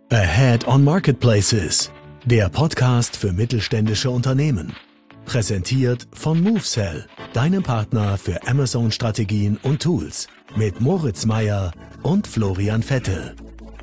Ahead on Marketplaces, der Podcast für mittelständische Unternehmen. Präsentiert von MoveSell, deinem Partner für Amazon-Strategien und Tools. Mit Moritz Meyer und Florian Vettel.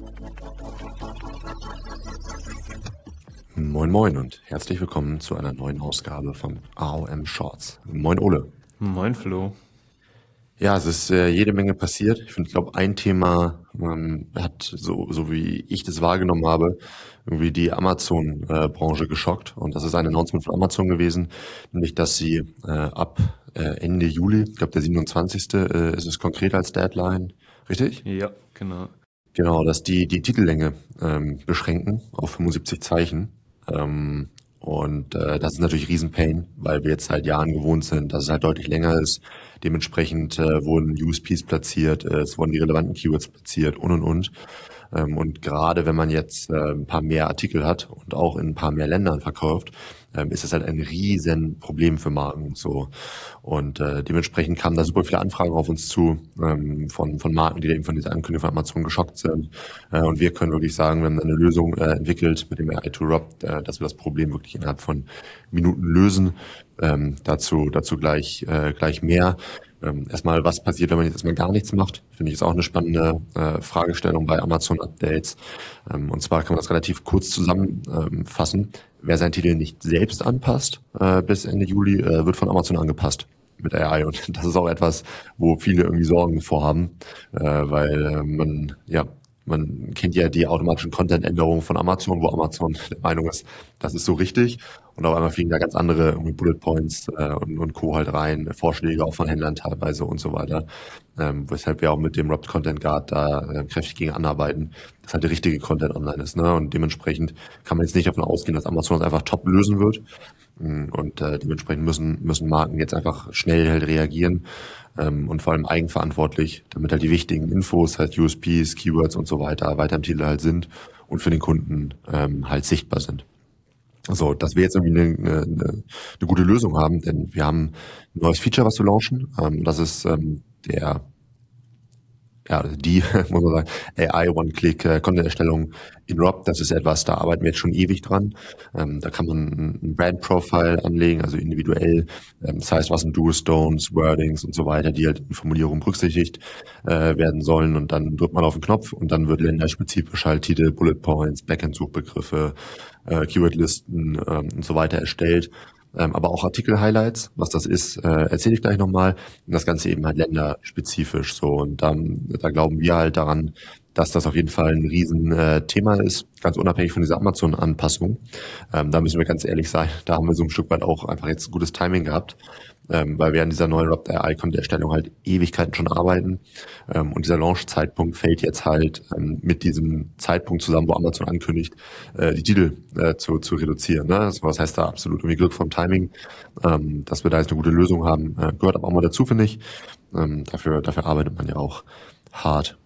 Moin Moin und herzlich willkommen zu einer neuen Ausgabe von AOM Shorts. Moin Ole. Moin Flo. Ja, es ist jede Menge passiert. Ich glaube, ein Thema hat, so wie ich das wahrgenommen habe, irgendwie die Amazon-Branche geschockt. Und das ist ein Announcement von Amazon gewesen, nämlich, dass sie ab Ende Juli, ich glaube der 27. Ist es konkret als Deadline, richtig? Ja, genau. Genau, dass die Titellänge beschränken auf 75 Zeichen. Das ist natürlich Riesenpain, weil wir jetzt seit Jahren gewohnt sind, dass es halt deutlich länger ist. Dementsprechend wurden USPs platziert, es wurden die relevanten Keywords platziert und. Und gerade wenn man jetzt ein paar mehr Artikel hat und auch in ein paar mehr Ländern verkauft, ist das halt ein riesen Problem für Marken. So. Und dementsprechend kamen da super viele Anfragen auf uns zu von Marken, die eben von dieser Ankündigung von Amazon geschockt sind. Und wir können wirklich sagen, wir haben eine Lösung entwickelt mit dem AI2Rob, dass wir das Problem wirklich innerhalb von Minuten lösen. Dazu gleich mehr. Erstmal, was passiert, wenn man jetzt erstmal gar nichts macht? Finde ich, ist auch eine spannende Fragestellung bei Amazon-Updates. Und zwar kann man das relativ kurz zusammenfassen. Wer seinen Titel nicht selbst anpasst bis Ende Juli, wird von Amazon angepasst mit AI. Und das ist auch etwas, wo viele irgendwie Sorgen vorhaben, weil man kennt ja die automatischen Content-Änderungen von Amazon, wo Amazon der Meinung ist, das ist so richtig. Und auf einmal fliegen da ganz andere irgendwie Bullet Points und Co. halt rein, Vorschläge auch von Händlern teilweise und so weiter. Weshalb wir auch mit dem Wrapped Content Guard da kräftig gegen anarbeiten, dass halt der richtige Content online ist. Ne? Und dementsprechend kann man jetzt nicht davon ausgehen, dass Amazon das einfach top lösen wird. Und dementsprechend müssen Marken jetzt einfach schnell halt reagieren und vor allem eigenverantwortlich, damit halt die wichtigen Infos, halt USPs, Keywords und so weiter im Titel halt sind und für den Kunden halt sichtbar sind. Also, dass wir jetzt irgendwie eine gute Lösung haben, denn wir haben ein neues Feature, was wir launchen. Das ist muss man sagen, AI One-Click Content-Erstellung in ROB. Das ist etwas, da arbeiten wir jetzt schon ewig dran. Da kann man ein Brand-Profile anlegen, also individuell. Das heißt, was sind Do's, Don'ts, Wordings und so weiter, die halt in Formulierungen berücksichtigt werden sollen. Und dann drückt man auf den Knopf und dann wird länderspezifisch halt Titel, Bullet Points, Backend-Suchbegriffe, Keywordlisten und so weiter erstellt. Aber auch Artikel-Highlights, was das ist, erzähle ich gleich nochmal. Und das Ganze eben halt länderspezifisch so. Und da glauben wir halt daran, dass das auf jeden Fall ein Riesenthema ist, ganz unabhängig von dieser Amazon-Anpassung. Da müssen wir ganz ehrlich sein, da haben wir so ein Stück weit auch einfach jetzt gutes Timing gehabt, weil wir an dieser neuen Wrapped AI-Content-Erstellung halt Ewigkeiten schon arbeiten. Und dieser Launch-Zeitpunkt fällt jetzt halt mit diesem Zeitpunkt zusammen, wo Amazon ankündigt, die Titel zu reduzieren. Ne? Das heißt da absolut irgendwie Glück vom Timing, dass wir da jetzt eine gute Lösung haben. Gehört aber auch mal dazu, finde ich. Dafür arbeitet man ja auch hart.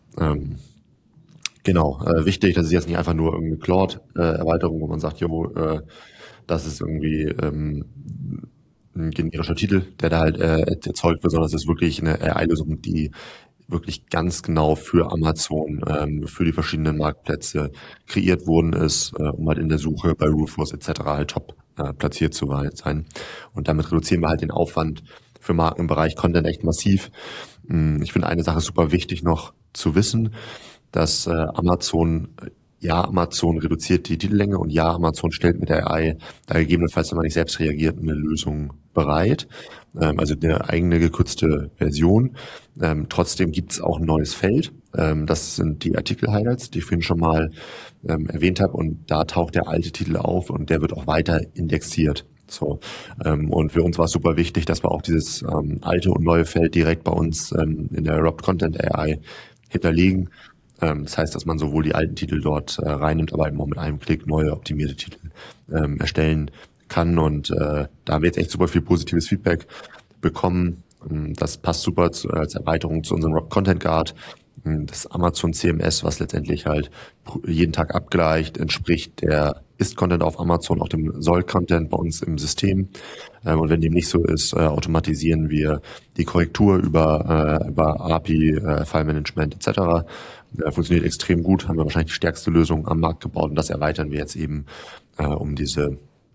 Wichtig, das ist jetzt nicht einfach nur irgendeine Claude-Erweiterung, wo man sagt, das ist irgendwie ein generischer Titel, der da halt erzeugt wird, sondern es ist wirklich eine AI-Lösung, die wirklich ganz genau für Amazon, für die verschiedenen Marktplätze kreiert worden ist, um halt in der Suche bei Rufus etc. halt top platziert zu sein. Und damit reduzieren wir halt den Aufwand für Marken im Bereich Content echt massiv. Ich finde eine Sache super wichtig noch zu wissen, dass Amazon reduziert die Titellänge und Amazon stellt mit der AI da gegebenenfalls, wenn man nicht selbst reagiert, eine Lösung bereit. Also eine eigene gekürzte Version. Trotzdem gibt es auch ein neues Feld. Das sind die Artikel-Highlights, die ich vorhin schon mal erwähnt habe. Und da taucht der alte Titel auf und der wird auch weiter indexiert. So. Und für uns war es super wichtig, dass wir auch dieses alte und neue Feld direkt bei uns in der Wrapped Content AI hinterlegen. Das heißt, dass man sowohl die alten Titel dort reinnimmt, aber eben auch mit einem Klick neue optimierte Titel erstellen kann. Und da haben wir jetzt echt super viel positives Feedback bekommen. Das passt super als Erweiterung zu unserem Content Guard. Das Amazon CMS, was letztendlich halt jeden Tag abgleicht, entspricht der Ist-Content auf Amazon auch dem Soll-Content bei uns im System. Und wenn dem nicht so ist, automatisieren wir die Korrektur über API, File-Management etc. Funktioniert extrem gut, haben wir wahrscheinlich die stärkste Lösung am Markt gebaut und das erweitern wir jetzt eben um diese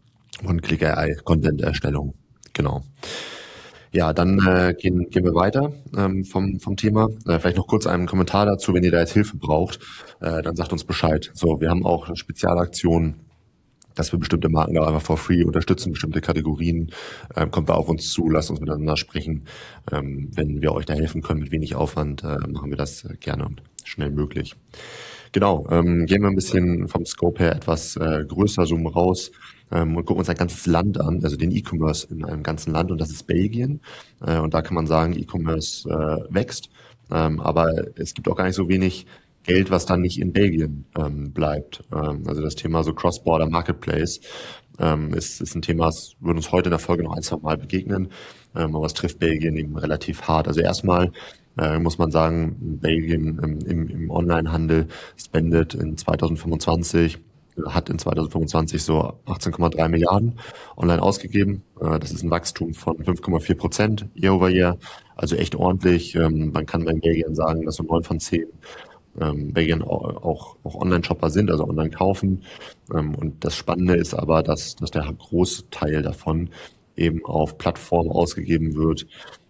One-Click-AI-Content-Erstellung. Genau. Ja, dann gehen wir weiter vom Thema. Vielleicht noch kurz einen Kommentar dazu, wenn ihr da jetzt Hilfe braucht, dann sagt uns Bescheid. So, wir haben auch eine Spezialaktion, dass wir bestimmte Marken da einfach for free unterstützen, bestimmte Kategorien. Kommt da auf uns zu, lasst uns miteinander sprechen. Wenn wir euch da helfen können mit wenig Aufwand, machen wir das gerne und schnell möglich. Genau, gehen wir ein bisschen vom Scope her etwas größer, zoomen raus und gucken uns ein ganzes Land an, also den E-Commerce in einem ganzen Land, und das ist Belgien. Und da kann man sagen, E-Commerce wächst, aber es gibt auch gar nicht so wenig Geld, was dann nicht in Belgien bleibt. Also das Thema so Cross-Border Marketplace ist ein Thema, das wird uns heute in der Folge noch ein, zwei Mal begegnen, aber es trifft Belgien eben relativ hart. Also erstmal muss man sagen, Belgien im Onlinehandel spendet in 2025, hat in 2025 so 18,3 Milliarden online ausgegeben. Das ist ein Wachstum von 5,4% year over year, also echt ordentlich. Man kann bei Belgien sagen, dass so 9 von 10 Belgien auch Online-Shopper sind, also online kaufen. Und das Spannende ist aber, dass der große Teil davon eben auf Plattformen ausgegeben wird,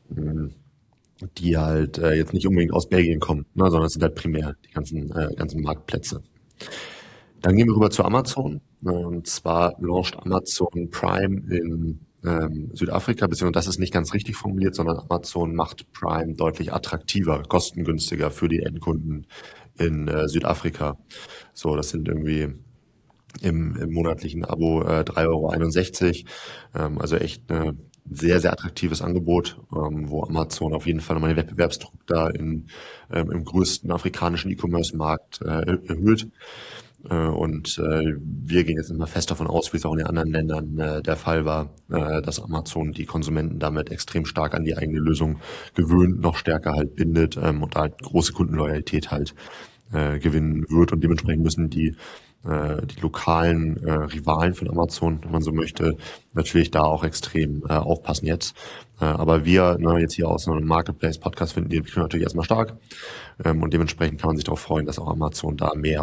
die halt jetzt nicht unbedingt aus Belgien kommen, ne, sondern es sind halt primär die ganzen Marktplätze. Dann gehen wir rüber zu Amazon. Und zwar launcht Amazon Prime in Südafrika, beziehungsweise das ist nicht ganz richtig formuliert, sondern Amazon macht Prime deutlich attraktiver, kostengünstiger für die Endkunden in Südafrika. So, das sind irgendwie im monatlichen Abo 3,61 €. Also echt ein sehr, sehr attraktives Angebot, wo Amazon auf jeden Fall nochmal den Wettbewerbsdruck da im größten afrikanischen E-Commerce-Markt erhöht. Und wir gehen jetzt immer fest davon aus, wie es auch in den anderen Ländern der Fall war, dass Amazon die Konsumenten damit extrem stark an die eigene Lösung gewöhnt, noch stärker halt bindet und halt große Kundenloyalität halt gewinnen wird. Und dementsprechend müssen die lokalen Rivalen von Amazon, wenn man so möchte, natürlich da auch extrem aufpassen jetzt. Aber wir jetzt hier aus einem Marketplace-Podcast finden die Entwicklung natürlich erstmal stark. Und dementsprechend kann man sich darauf freuen, dass auch Amazon da mehr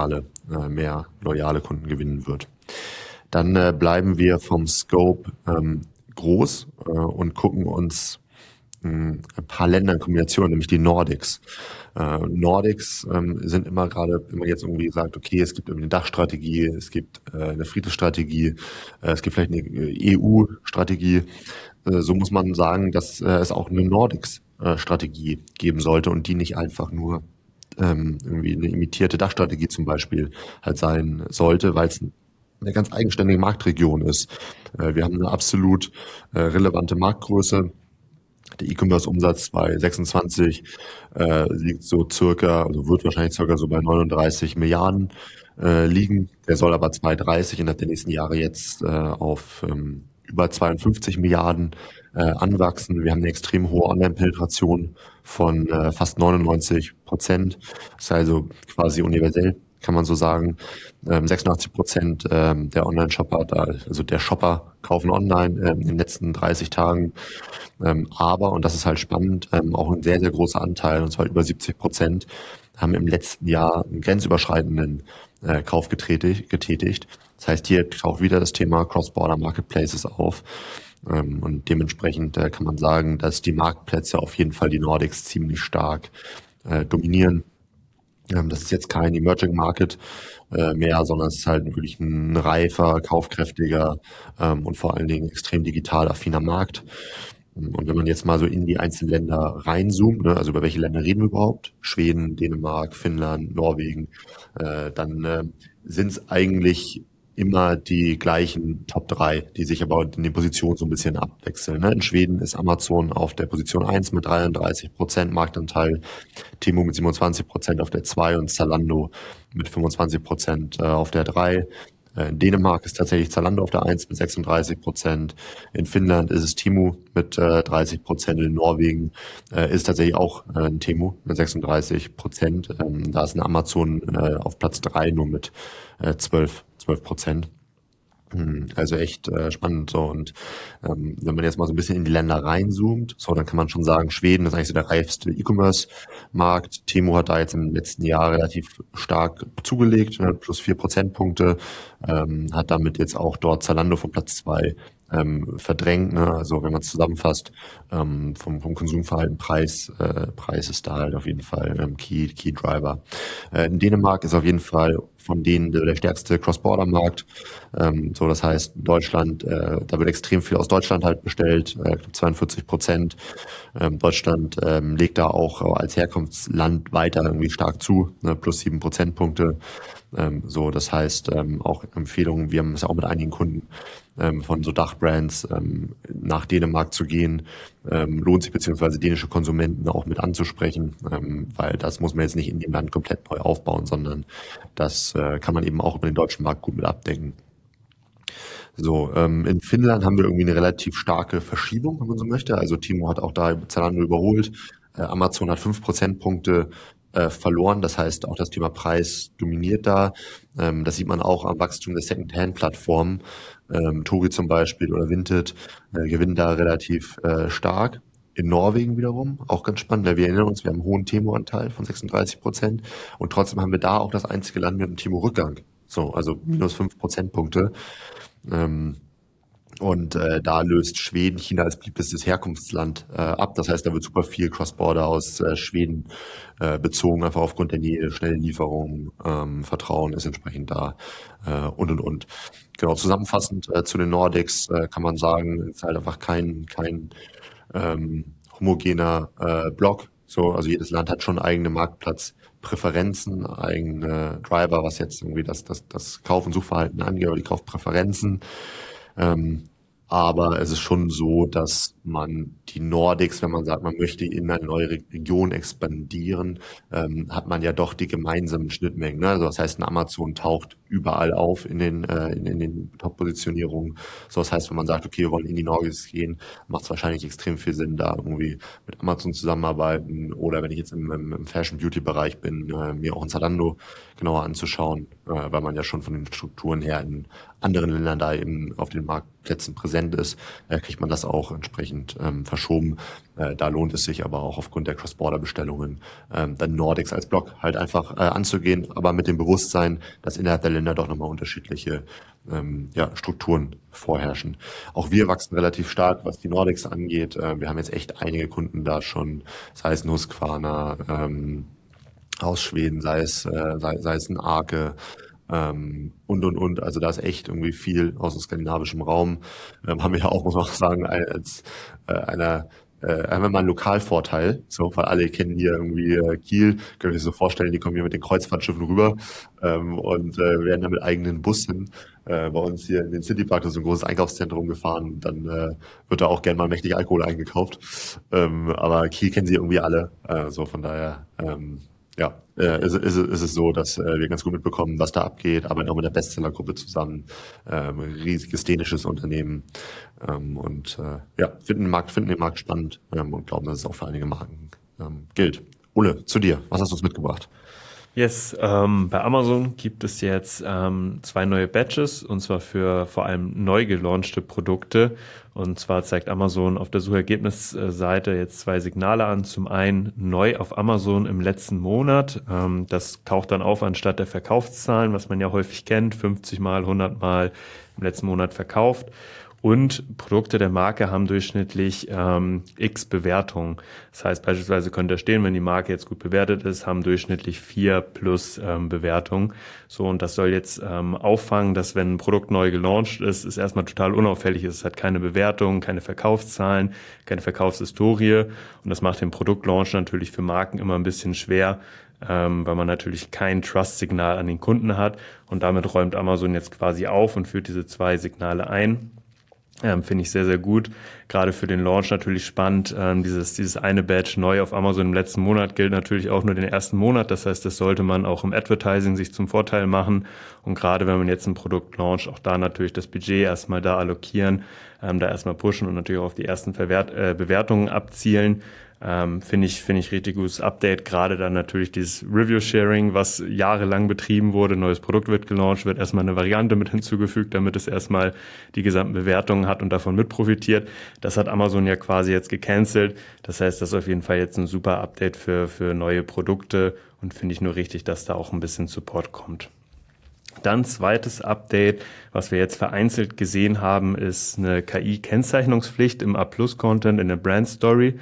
loyale Kunden gewinnen wird. Dann bleiben wir vom Scope groß und gucken uns ein paar Länder in Kombination, nämlich die Nordics. Nordics sind immer gerade, wenn man jetzt irgendwie sagt, okay, es gibt eine Dachstrategie, es gibt eine Friedensstrategie, es gibt vielleicht eine EU-Strategie, so muss man sagen, dass es auch eine Nordics-Strategie geben sollte und die nicht einfach nur irgendwie eine imitierte Dachstrategie zum Beispiel halt sein sollte, weil es eine ganz eigenständige Marktregion ist. Wir haben eine absolut relevante Marktgröße. Der E-Commerce-Umsatz bei 26 liegt so wird wahrscheinlich circa so bei 39 Milliarden liegen. Der soll aber 2030 innerhalb der nächsten Jahre jetzt auf über 52 Milliarden anwachsen. Wir haben eine extrem hohe Online-Penetration von fast 99%. Das ist also quasi universell, kann man so sagen. 86% der Online-Shopper, also der Shopper kaufen online in den letzten 30 Tagen. Aber, und das ist halt spannend, auch ein sehr, sehr großer Anteil, und zwar über 70%, haben im letzten Jahr einen grenzüberschreitenden Kauf getätigt. Das heißt, hier taucht wieder das Thema Cross-Border Marketplaces auf. Und dementsprechend kann man sagen, dass die Marktplätze auf jeden Fall die Nordics ziemlich stark dominieren. Das ist jetzt kein Emerging Market mehr, sondern es ist halt wirklich ein reifer, kaufkräftiger und vor allen Dingen extrem digital affiner Markt. Und wenn man jetzt mal so in die einzelnen Länder reinzoomt, also über welche Länder reden wir überhaupt? Schweden, Dänemark, Finnland, Norwegen, dann sind es eigentlich immer die gleichen Top 3, die sich aber in den Positionen so ein bisschen abwechseln. In Schweden ist Amazon auf der Position 1 mit 33% Marktanteil, Temu mit 27% auf der 2 und Zalando mit 25% auf der 3. In Dänemark ist tatsächlich Zalando auf der 1 mit 36%. In Finnland ist es Temu mit 30%. In Norwegen ist tatsächlich auch ein Temu mit 36%. Da ist ein Amazon auf Platz 3 nur mit 12 12%. Also echt spannend so. Und wenn man jetzt mal so ein bisschen in die Länder reinzoomt, so, dann kann man schon sagen, Schweden ist eigentlich so der reifste E-Commerce-Markt. Temu hat da jetzt im letzten Jahr relativ stark zugelegt, plus 4 Prozentpunkte, hat damit jetzt auch dort Zalando von Platz 2 verdrängt. Ne? Also wenn man es zusammenfasst, vom Konsumverhalten, Preis ist da halt auf jeden Fall Key Driver. In Dänemark ist auf jeden Fall von denen der stärkste Cross-Border-Markt. So, das heißt, Deutschland, da wird extrem viel aus Deutschland halt bestellt, 42%. Deutschland legt da auch als Herkunftsland weiter irgendwie stark zu, ne, plus 7 Prozentpunkte. So, das heißt, auch Empfehlungen, wir haben es auch mit einigen Kunden von so Dachbrands nach Dänemark zu gehen, lohnt sich, beziehungsweise dänische Konsumenten auch mit anzusprechen, weil das muss man jetzt nicht in dem Land komplett neu aufbauen, sondern das kann man eben auch über den deutschen Markt gut mit abdecken. So, in Finnland haben wir irgendwie eine relativ starke Verschiebung, wenn man so möchte. Also Temu hat auch da Zalando überholt. Amazon hat 5 Prozentpunkte verloren. Das heißt, auch das Thema Preis dominiert da. Das sieht man auch am Wachstum der Second-Hand-Plattformen. Togi zum Beispiel oder Vinted gewinnen da relativ stark. In Norwegen wiederum, auch ganz spannend, weil wir erinnern uns, wir haben einen hohen Temu-Anteil von 36% und trotzdem haben wir da auch das einzige Land mit einem Temu-Rückgang. So, also minus 5 Prozentpunkte. Und da löst Schweden China als beliebtestes Herkunftsland ab. Das heißt, da wird super viel Cross-Border aus Schweden bezogen, einfach aufgrund der Nähe, schnelle Lieferung, Vertrauen ist entsprechend da und. Genau, zusammenfassend zu den Nordics kann man sagen, es ist halt einfach kein homogener Block. So, also jedes Land hat schon eigene Marktplatzpräferenzen, eigene Driver, was jetzt irgendwie das Kauf- und Suchverhalten angeht, oder die Kaufpräferenzen. Aber es ist schon so, dass man die Nordics, wenn man sagt, man möchte in eine neue Region expandieren, hat man ja doch die gemeinsamen Schnittmengen. Ne? Also das heißt, ein Amazon taucht überall auf in den Top-Positionierungen. So, das heißt, wenn man sagt, okay, wir wollen in die Nordics gehen, macht es wahrscheinlich extrem viel Sinn, da irgendwie mit Amazon zusammenarbeiten. Oder wenn ich jetzt im Fashion-Beauty-Bereich bin, mir auch ein Zalando genauer anzuschauen, weil man ja schon von den Strukturen her in anderen Ländern da eben auf den Marktplätzen präsent ist, kriegt man das auch entsprechend verschoben. Da lohnt es sich aber auch aufgrund der Cross-Border-Bestellungen dann Nordics als Block halt einfach anzugehen, aber mit dem Bewusstsein, dass innerhalb der Länder doch nochmal unterschiedliche Strukturen vorherrschen. Auch wir wachsen relativ stark, was die Nordics angeht. Wir haben jetzt echt einige Kunden da schon, sei es Husqvarna aus Schweden, sei es ein Arke, und. Also da ist echt irgendwie viel aus dem skandinavischen Raum. Haben wir ja auch, muss man auch sagen, als haben wir mal einen Lokalvorteil, so, weil alle kennen hier irgendwie Kiel, können sich so vorstellen, die kommen hier mit den Kreuzfahrtschiffen rüber und werden dann mit eigenen Bussen bei uns hier in den Citypark, das ist ein großes Einkaufszentrum, gefahren. Dann wird da auch gerne mal mächtig Alkohol eingekauft. Aber Kiel kennen sie irgendwie alle, so von daher ist es so, dass wir ganz gut mitbekommen, was da abgeht, arbeiten auch mit der Bestsellergruppe zusammen, riesiges dänisches Unternehmen finden den Markt spannend und glauben, dass es auch für einige Marken gilt. Ole, zu dir, was hast du uns mitgebracht? Yes, bei Amazon gibt es jetzt 2 neue Batches, und zwar für vor allem neu gelaunchte Produkte. Und zwar zeigt Amazon auf der Suchergebnisseite jetzt 2 Signale an. Zum einen neu auf Amazon im letzten Monat. Das taucht dann auf anstatt der Verkaufszahlen, was man ja häufig kennt, 50 Mal, 100 Mal im letzten Monat verkauft. Und Produkte der Marke haben durchschnittlich x Bewertungen. Das heißt, beispielsweise könnte da stehen, wenn die Marke jetzt gut bewertet ist, haben durchschnittlich 4 plus Bewertungen. So, und das soll jetzt auffangen, dass wenn ein Produkt neu gelauncht ist, es erstmal total unauffällig ist. Es hat keine Bewertung, keine Verkaufszahlen, keine Verkaufshistorie. Und das macht den Produktlaunch natürlich für Marken immer ein bisschen schwer, weil man natürlich kein Trust-Signal an den Kunden hat. Und damit räumt Amazon jetzt quasi auf und führt diese 2 Signale ein. Finde ich sehr, sehr gut. Gerade für den Launch natürlich spannend. Dieses eine Badge neu auf Amazon im letzten Monat gilt natürlich auch nur den ersten Monat. Das heißt, das sollte man auch im Advertising sich zum Vorteil machen. Und gerade wenn man jetzt ein Produkt launcht, auch da natürlich das Budget erstmal da allokieren, da erstmal pushen und natürlich auch auf die ersten Bewertungen abzielen. Finde ich richtig gutes Update. Gerade dann natürlich dieses Review-Sharing, was jahrelang betrieben wurde. Neues Produkt wird gelauncht, wird erstmal eine Variante mit hinzugefügt, damit es erstmal die gesamten Bewertungen hat und davon mit profitiert. Das hat Amazon ja quasi jetzt gecancelt. Das heißt, das ist auf jeden Fall jetzt ein super Update für neue Produkte und finde ich nur richtig, dass da auch ein bisschen Support kommt. Dann zweites Update, was wir jetzt vereinzelt gesehen haben, ist eine KI-Kennzeichnungspflicht im A+-Content in der Brand Story.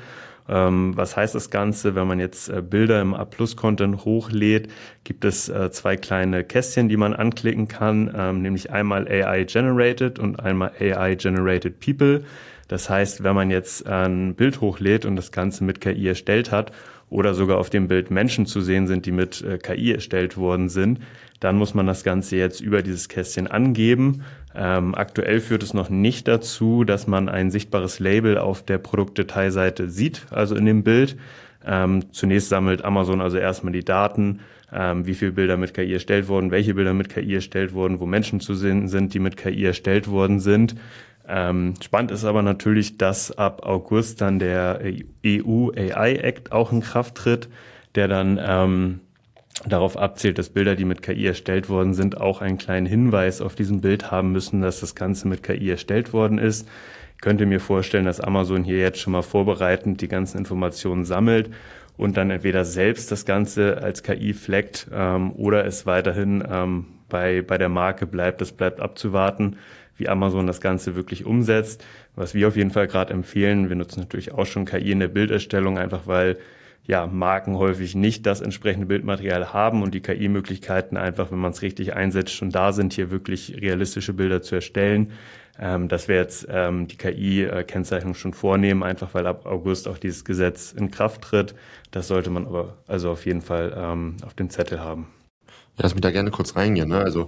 Was heißt das Ganze? Wenn man jetzt Bilder im A+-Content hochlädt, gibt es zwei kleine Kästchen, die man anklicken kann, nämlich einmal AI-Generated und einmal AI-Generated People. Das heißt, wenn man jetzt ein Bild hochlädt und das Ganze mit KI erstellt hat oder sogar auf dem Bild Menschen zu sehen sind, die mit KI erstellt worden sind, dann muss man das Ganze jetzt über dieses Kästchen angeben. Aktuell führt es noch nicht dazu, dass man ein sichtbares Label auf der Produktdetailseite sieht, also in dem Bild. Zunächst sammelt Amazon also erstmal die Daten, wie viele Bilder mit KI erstellt wurden, welche Bilder mit KI erstellt wurden, wo Menschen zu sehen sind, die mit KI erstellt worden sind. Spannend ist aber natürlich, dass ab August dann der EU AI Act auch in Kraft tritt, der dann darauf abzielt, dass Bilder, die mit KI erstellt worden sind, auch einen kleinen Hinweis auf diesem Bild haben müssen, dass das Ganze mit KI erstellt worden ist. Ich könnte mir vorstellen, dass Amazon hier jetzt schon mal vorbereitend die ganzen Informationen sammelt und dann entweder selbst das Ganze als KI flaggt oder es weiterhin bei der Marke bleibt. Das bleibt abzuwarten, wie Amazon das Ganze wirklich umsetzt. Was wir auf jeden Fall gerade empfehlen, wir nutzen natürlich auch schon KI in der Bilderstellung, einfach weil Marken häufig nicht das entsprechende Bildmaterial haben und die KI-Möglichkeiten einfach, wenn man es richtig einsetzt, schon da sind, hier wirklich realistische Bilder zu erstellen. Dass wir jetzt die KI-Kennzeichnung schon vornehmen, einfach weil ab August auch dieses Gesetz in Kraft tritt. Das sollte man aber also auf jeden Fall auf dem Zettel haben. Ja, lass mich da gerne kurz reingehen. Ne? Also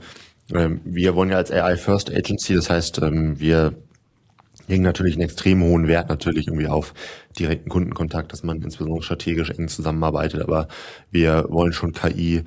wir wollen ja als AI First Agency, das heißt, wir legen natürlich einen extrem hohen Wert natürlich irgendwie auf direkten Kundenkontakt, dass man insbesondere strategisch eng zusammenarbeitet, aber wir wollen schon KI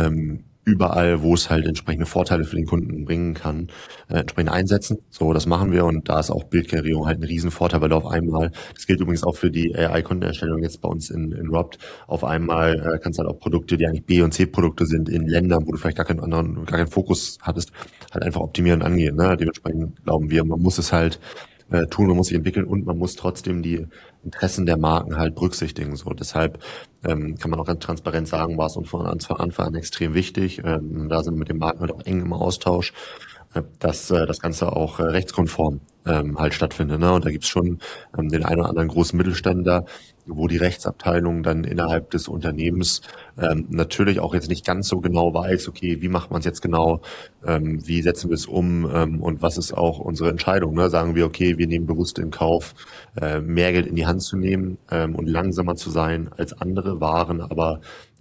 überall, wo es halt entsprechende Vorteile für den Kunden bringen kann, entsprechend einsetzen. So, das machen wir und da ist auch Bildgenerierung halt ein Riesenvorteil, weil du auf einmal, das gilt übrigens auch für die AI-Content-Erstellung jetzt bei uns in Robt, auf einmal kannst du halt auch Produkte, die eigentlich B- und C-Produkte sind in Ländern, wo du vielleicht gar keinen Fokus hattest, halt einfach optimieren und angehen. Ne? Dementsprechend glauben wir, man muss es halt tun, man muss sich entwickeln und man muss trotzdem die Interessen der Marken halt berücksichtigen. So, deshalb kann man auch ganz transparent sagen, war es uns von Anfang an extrem wichtig. Da sind wir mit den Marken halt auch eng im Austausch, dass das Ganze auch rechtskonform halt stattfindet. Ne? Und da gibt's schon den einen oder anderen großen Mittelständler, wo die Rechtsabteilung dann innerhalb des Unternehmens natürlich auch jetzt nicht ganz so genau weiß, okay, wie macht man es jetzt genau, wie setzen wir es um und was ist auch unsere Entscheidung. Ne? Sagen wir, okay, wir nehmen bewusst in Kauf, mehr Geld in die Hand zu nehmen und langsamer zu sein als andere Waren, aber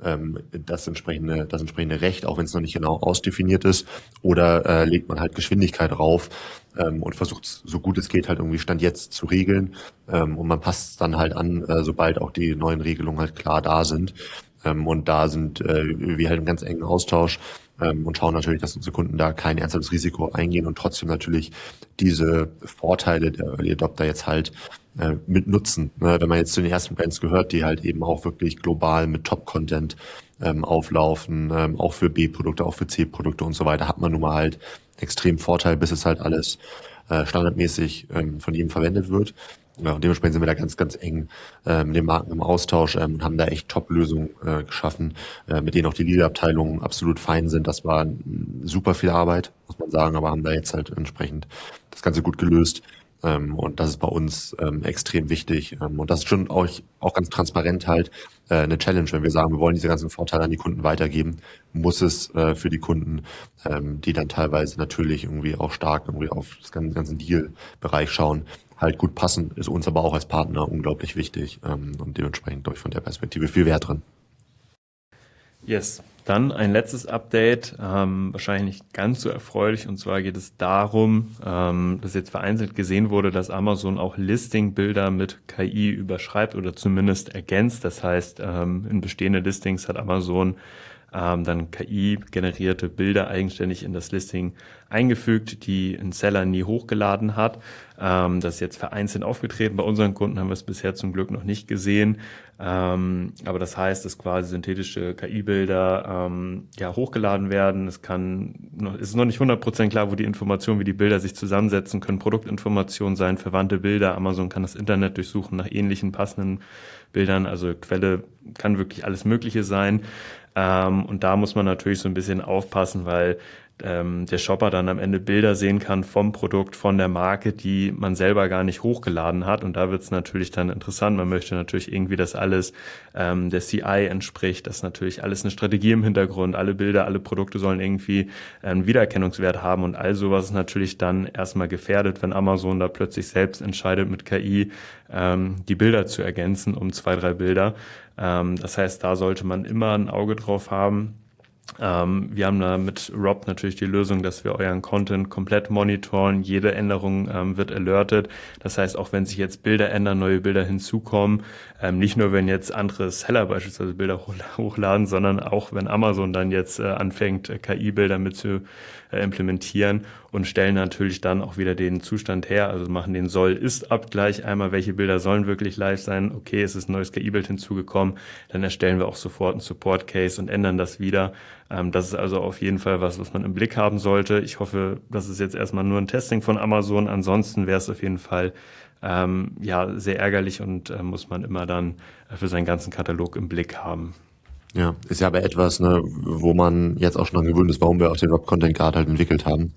das entsprechende Recht, auch wenn es noch nicht genau ausdefiniert ist, oder legt man halt Geschwindigkeit drauf und versucht so gut es geht halt irgendwie Stand jetzt zu regeln und man passt es dann halt an, sobald auch die neuen Regelungen halt klar da sind. Und da sind wir halt im ganz engen Austausch und schauen natürlich, dass unsere Kunden da kein ernsthaftes Risiko eingehen und trotzdem natürlich diese Vorteile der Early Adopter jetzt halt mit nutzen. Wenn man jetzt zu den ersten Brands gehört, die halt eben auch wirklich global mit Top-Content auflaufen, auch für B-Produkte, auch für C-Produkte und so weiter, hat man nun mal halt extrem Vorteil, bis es halt alles standardmäßig von jedem verwendet wird. Ja, und dementsprechend sind wir da ganz, ganz eng mit den Marken im Austausch und haben da echt Top-Lösungen geschaffen, mit denen auch die Legal-Abteilungen absolut fein sind. Das war super viel Arbeit, muss man sagen, aber haben da jetzt halt entsprechend das Ganze gut gelöst. Und das ist bei uns extrem wichtig. Und das ist schon auch ganz transparent halt eine Challenge, wenn wir sagen, wir wollen diese ganzen Vorteile an die Kunden weitergeben, muss es für die Kunden, die dann teilweise natürlich irgendwie auch stark irgendwie auf das ganzen Deal-Bereich schauen, halt gut passen, ist uns aber auch als Partner unglaublich wichtig und dementsprechend durch von der Perspektive viel Wert drin. Yes, dann ein letztes Update, wahrscheinlich nicht ganz so erfreulich, und zwar geht es darum, dass jetzt vereinzelt gesehen wurde, dass Amazon auch Listing-Bilder mit KI überschreibt oder zumindest ergänzt. Das heißt, in bestehende Listings hat Amazon dann KI-generierte Bilder eigenständig in das Listing eingefügt, die ein Seller nie hochgeladen hat. Das ist jetzt vereinzelt aufgetreten. Bei unseren Kunden haben wir es bisher zum Glück noch nicht gesehen. Aber das heißt, dass quasi synthetische KI-Bilder hochgeladen werden. Es ist noch nicht 100% klar, wo die Informationen, wie die Bilder sich zusammensetzen können. Produktinformationen sein, verwandte Bilder. Amazon kann das Internet durchsuchen nach ähnlichen passenden Bildern. Also Quelle kann wirklich alles Mögliche sein. Und da muss man natürlich so ein bisschen aufpassen, weil der Shopper dann am Ende Bilder sehen kann vom Produkt, von der Marke, die man selber gar nicht hochgeladen hat. Und da wird es natürlich dann interessant. Man möchte natürlich irgendwie, dass alles der CI entspricht, dass natürlich alles eine Strategie im Hintergrund, alle Bilder, alle Produkte sollen irgendwie einen Wiedererkennungswert haben. Und all sowas ist natürlich dann erstmal gefährdet, wenn Amazon da plötzlich selbst entscheidet, mit KI die Bilder zu ergänzen um 2, 3 Bilder. Das heißt, da sollte man immer ein Auge drauf haben. Wir haben da mit Rob natürlich die Lösung, dass wir euren Content komplett monitoren. Jede Änderung wird alertet. Das heißt, auch wenn sich jetzt Bilder ändern, neue Bilder hinzukommen, nicht nur wenn jetzt andere Seller beispielsweise Bilder hochladen, sondern auch wenn Amazon dann jetzt anfängt, KI-Bilder mit zu implementieren und stellen natürlich dann auch wieder den Zustand her, also machen den Soll-Ist-Abgleich einmal, welche Bilder sollen wirklich live sein, okay, es ist ein neues KI-Bild hinzugekommen, dann erstellen wir auch sofort einen Support-Case und ändern das wieder. Das ist also auf jeden Fall was man im Blick haben sollte. Ich hoffe, das ist jetzt erstmal nur ein Testing von Amazon, ansonsten wäre es auf jeden Fall sehr ärgerlich und muss man immer dann für seinen ganzen Katalog im Blick haben. Ja, ist ja aber etwas, ne, wo man jetzt auch schon dran gewöhnt ist, warum wir auch den Rob Content Guard halt entwickelt haben.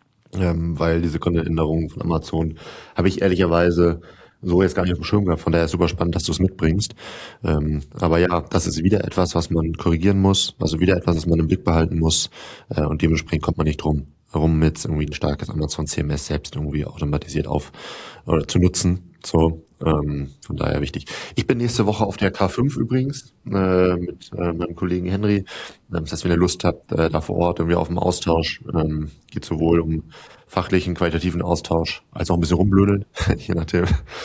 Weil diese Content-Änderungen von Amazon habe ich ehrlicherweise so jetzt gar nicht auf dem Schirm gehabt. Von daher ist super spannend, dass du es mitbringst. Aber ja, das ist wieder etwas, was man korrigieren muss, also wieder etwas, was man im Blick behalten muss. Und dementsprechend kommt man nicht drum herum, jetzt irgendwie ein starkes Amazon CMS selbst irgendwie automatisiert zu nutzen. So, von daher wichtig. Ich bin nächste Woche auf der K5 übrigens mit meinem Kollegen Henry. Das heißt, wenn ihr Lust habt, da vor Ort irgendwie auf dem Austausch, geht sowohl um fachlichen, qualitativen Austausch, als auch ein bisschen rumblödeln, je nachdem,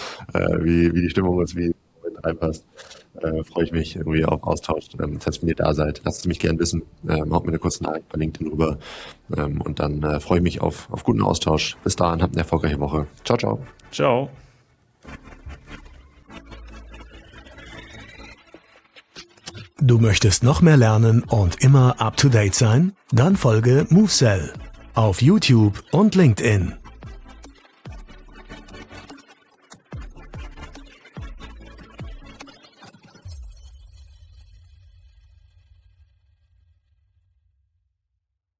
wie die Stimmung ist, wie es reinpasst. Freue ich mich irgendwie auf Austausch. Das heißt, wenn ihr da seid, lasst es mich gerne wissen. Haut mir eine kurze Nachricht bei LinkedIn rüber. Und dann freue ich mich auf guten Austausch. Bis dahin, habt eine erfolgreiche Woche. Ciao, ciao. Ciao. Du möchtest noch mehr lernen und immer up to date sein? Dann folge MoveSell auf YouTube und LinkedIn.